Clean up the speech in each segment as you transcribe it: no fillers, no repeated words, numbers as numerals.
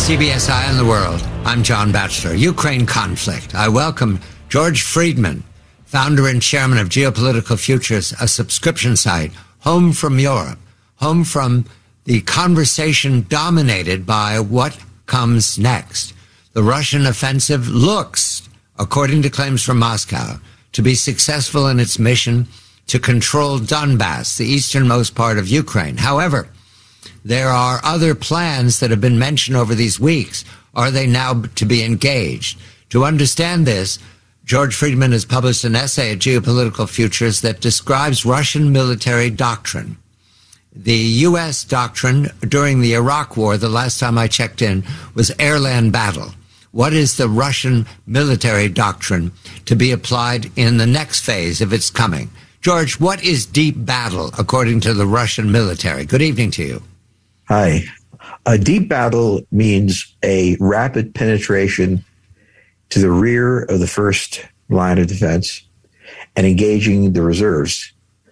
CBS Eye on the World. I'm John Batchelor. Ukraine conflict. I welcome George Friedman, founder and chairman of Geopolitical Futures, a subscription site, home from Europe, home from the conversation dominated by what comes next. The Russian offensive looks, according to claims from Moscow, to be successful in its mission to control Donbass, the easternmost part of Ukraine. However, there are other plans that have been mentioned over these weeks. Are they now to be engaged? To understand this, George Friedman has published an essay at Geopolitical Futures that describes Russian military doctrine. The U.S. doctrine during the Iraq War, the last time I checked in, was air-land battle. What is the Russian military doctrine to be applied in the next phase if it's coming? George, what is deep battle according to the Russian military? Good evening to you. Hi. A deep battle means a rapid penetration to the rear of the first line of defense and engaging the reserves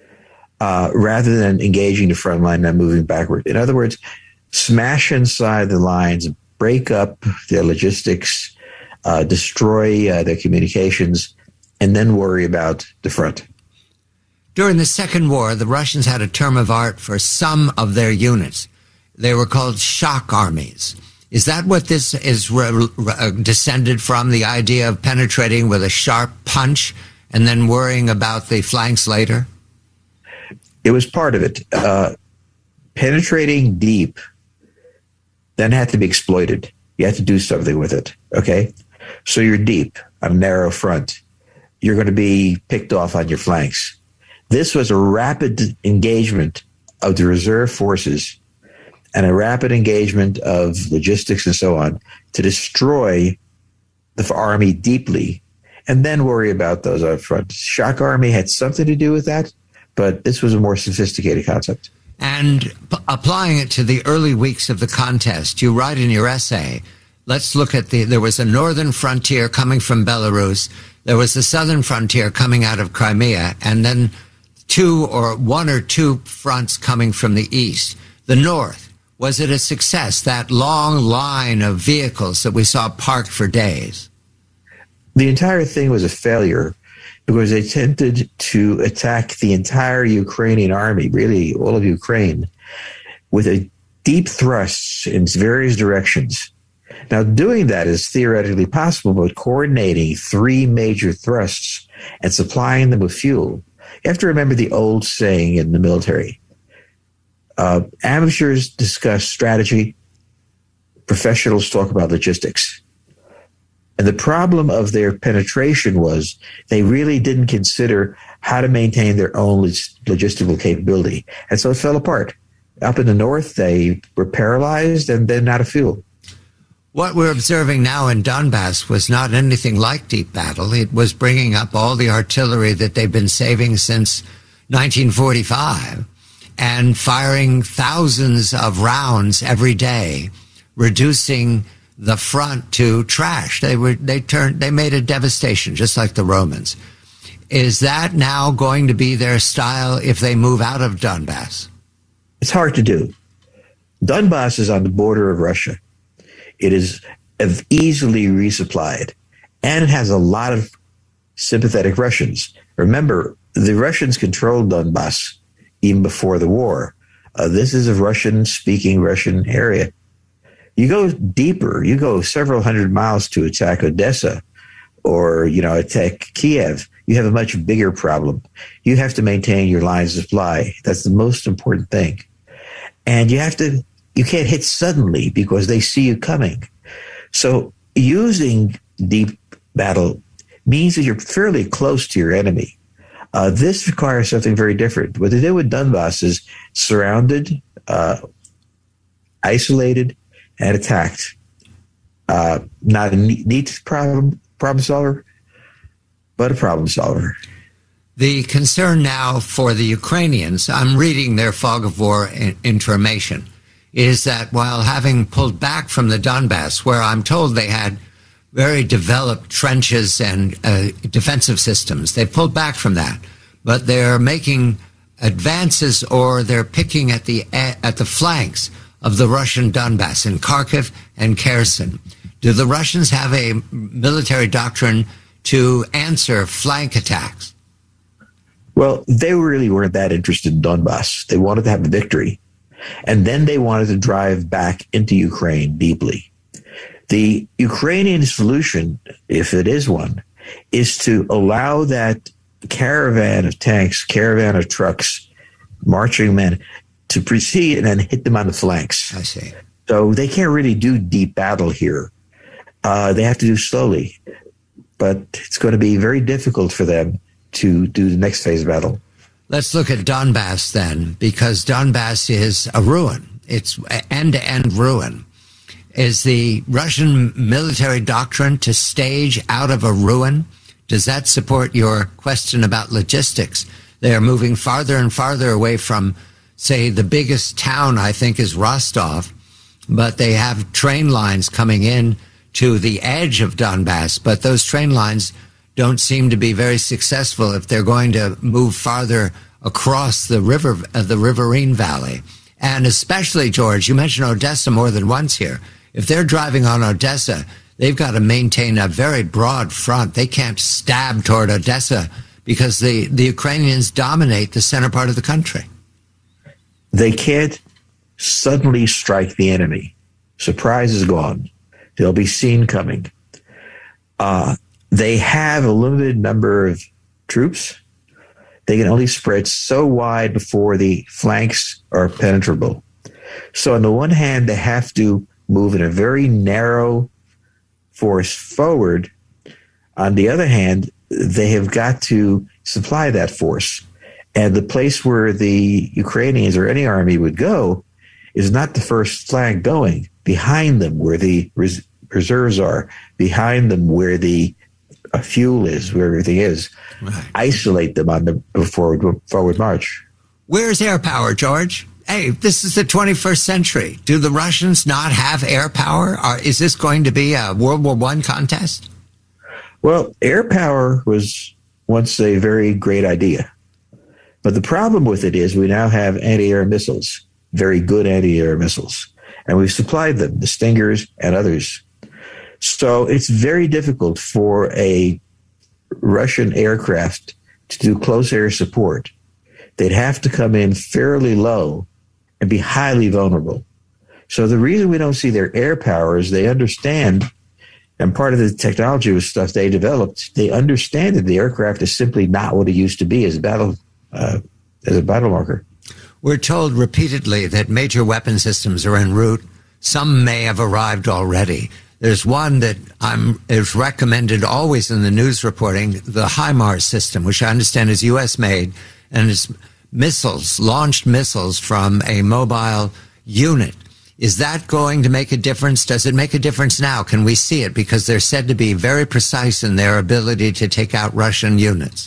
rather than engaging the front line and moving backward. In other words, smash inside the lines, break up their logistics, destroy their communications, and then worry about the front. During the Second War, the Russians had a term of art for some of their units. They were called shock armies. Is that what this is descended from, the idea of penetrating with a sharp punch and then worrying about the flanks later? It was part of it. Penetrating deep then had to be exploited. You had to do something with it, okay? So you're deep on a narrow front. You're going to be picked off on your flanks. This was a rapid engagement of the reserve forces and a rapid engagement of logistics and so on to destroy the army deeply and then worry about those up front. Shock army had something to do with that, but this was a more sophisticated concept. And applying it to the early weeks of the contest, you write in your essay, let's look at there was a northern frontier coming from Belarus, there was a southern frontier coming out of Crimea, and then one or two fronts coming from the east. The north, was it a success, that long line of vehicles that we saw parked for days? The entire thing was a failure because they attempted to attack the entire Ukrainian army, really all of Ukraine, with a deep thrusts in various directions. Now, doing that is theoretically possible, but coordinating three major thrusts and supplying them with fuel. You have to remember the old saying in the military. Amateurs discuss strategy. Professionals talk about logistics. And the problem of their penetration was they really didn't consider how to maintain their own logistical capability. And so it fell apart. Up in the north, they were paralyzed and then out of fuel. What we're observing now in Donbass was not anything like deep battle. It was bringing up all the artillery that they've been saving since 1945 and firing thousands of rounds every day, reducing the front to trash. They made a devastation, just like the Romans. Is that now going to be their style if they move out of Donbass? It's hard to do. Donbass is on the border of Russia. It is easily resupplied, and it has a lot of sympathetic Russians. Remember, the Russians controlled Donbass even before the war. This is a Russian-speaking Russian area. You go deeper, you go several hundred miles to attack Odessa or, attack Kiev, you have a much bigger problem. You have to maintain your lines of supply. That's the most important thing. And you can't hit suddenly because they see you coming. So using deep battle means that you're fairly close to your enemy. This requires something very different. What they did with Donbass is surrounded, isolated, and attacked. Not a neat problem solver, but a problem solver. The concern now for the Ukrainians, I'm reading their fog of war information, is that while having pulled back from the Donbass, where I'm told they had very developed trenches and defensive systems, they pulled back from that, but they're making advances or they're picking at the flanks of the Russian Donbass in Kharkiv and Kherson. Do the Russians have a military doctrine to answer flank attacks? Well, they really weren't that interested in Donbass. They wanted to have a victory. And then they wanted to drive back into Ukraine deeply. The Ukrainian solution, if it is one, is to allow that caravan of tanks, caravan of trucks, marching men to proceed and then hit them on the flanks. I see. So they can't really do deep battle here. They have to do slowly. But it's going to be very difficult for them to do the next phase of battle. Let's look at Donbass then, because Donbass is a ruin. It's end-to-end ruin. Is the Russian military doctrine to stage out of a ruin? Does that support your question about logistics? They are moving farther and farther away from, say, the biggest town, I think, is Rostov, but they have train lines coming in to the edge of Donbass, but those train lines don't seem to be very successful if they're going to move farther across the river, the Riverine Valley. And especially, George, you mentioned Odessa more than once here. If they're driving on Odessa, they've got to maintain a very broad front. They can't stab toward Odessa because the Ukrainians dominate the center part of the country. They can't suddenly strike the enemy. Surprise is gone. They'll be seen coming. They have a limited number of troops. They can only spread so wide before the flanks are penetrable. So on the one hand, they have to move in a very narrow force forward. On the other hand, they have got to supply that force. And the place where the Ukrainians or any army would go is not the first flank going. Behind them, where the reserves are, behind them, where the fuel is, where everything is, right. Isolate them on the forward march. Where's air power, George? Hey, this is the 21st century. Do the Russians not have air power? Is this going to be a World War I contest? Well, air power was once a very great idea. But the problem with it is we now have anti-air missiles, very good anti-air missiles. And we've supplied them, the Stingers and others. So it's very difficult for a Russian aircraft to do close air support. They'd have to come in fairly low and be highly vulnerable. So the reason we don't see their air power is they understand, and part of the technology was stuff they developed, they understand that the aircraft is simply not what it used to be as a battle marker. We're told repeatedly that major weapon systems are en route. Some may have arrived already. There's one that is recommended always in the news reporting, the HIMARS system, which I understand is U.S. made, and it's missiles, launched missiles from a mobile unit. Is that going to make a difference? Does it make a difference now? Can we see it? Because they're said to be very precise in their ability to take out Russian units.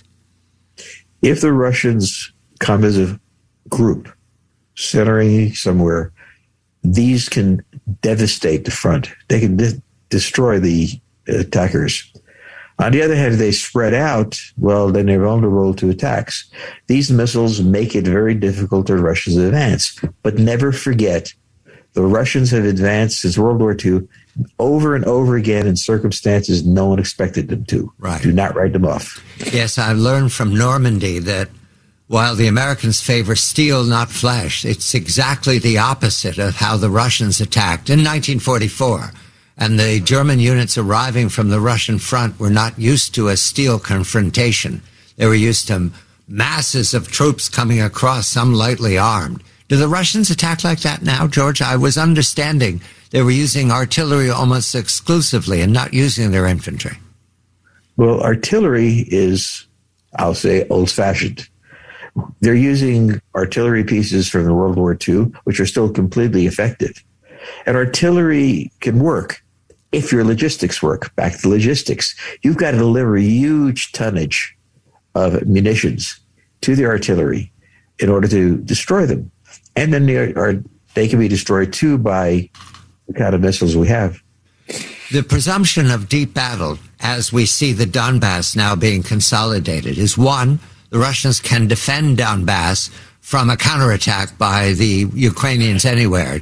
If the Russians come as a group, centering somewhere, these can devastate the front. They can destroy the attackers. On the other hand, if they spread out, well, then they're vulnerable to attacks. These missiles make it very difficult for Russians to advance. But never forget, the Russians have advanced since World War II over and over again in circumstances no one expected them to. Right. Do not write them off. Yes, I learned from Normandy that while the Americans favor steel, not flesh, it's exactly the opposite of how the Russians attacked in 1944. And the German units arriving from the Russian front were not used to a steel confrontation. They were used to masses of troops coming across, some lightly armed. Do the Russians attack like that now, George? I was understanding they were using artillery almost exclusively and not using their infantry. Well, artillery is, I'll say, old-fashioned. They're using artillery pieces from the World War II, which are still completely effective. And artillery can work if your logistics work. Back to logistics. You've got to deliver huge tonnage of munitions to the artillery in order to destroy them. And then they can be destroyed, too, by the kind of missiles we have. The presumption of deep battle, as we see the Donbass now being consolidated, is one, the Russians can defend Donbass from a counterattack by the Ukrainians anywhere.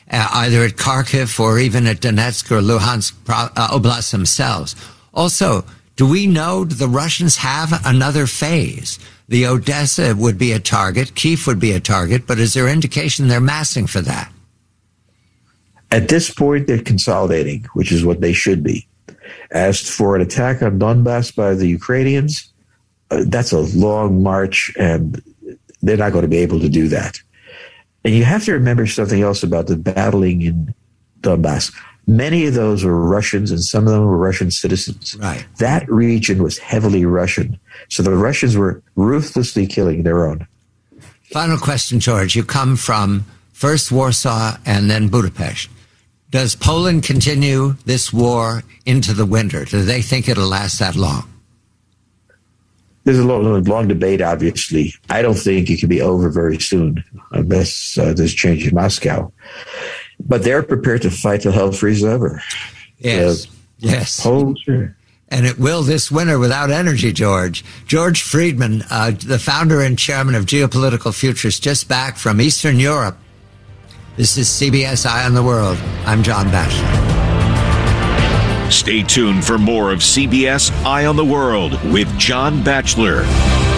either at Kharkiv or even at Donetsk or Luhansk Oblast themselves. Also, do we know the Russians have another phase? The Odessa would be a target, Kyiv would be a target, but is there indication they're massing for that? At this point, they're consolidating, which is what they should be. As for an attack on Donbass by the Ukrainians, that's a long march, and they're not going to be able to do that. And you have to remember something else about the battling in Donbass. Many of those were Russians, and some of them were Russian citizens. Right. That region was heavily Russian. So the Russians were ruthlessly killing their own. Final question, George. You come from first Warsaw and then Budapest. Does Poland continue this war into the winter? Do they think it'll last that long? There's a long debate, obviously. I don't think it can be over very soon unless there's change in Moscow. But they're prepared to fight till hell freezes over. Yes, yes. Poland, sure. And it will this winter without energy, George. George Friedman, the founder and chairman of Geopolitical Futures, just back from Eastern Europe. This is CBS Eye on the World. I'm John Batchelor. Stay tuned for more of CBS Eye on the World with John Batchelor.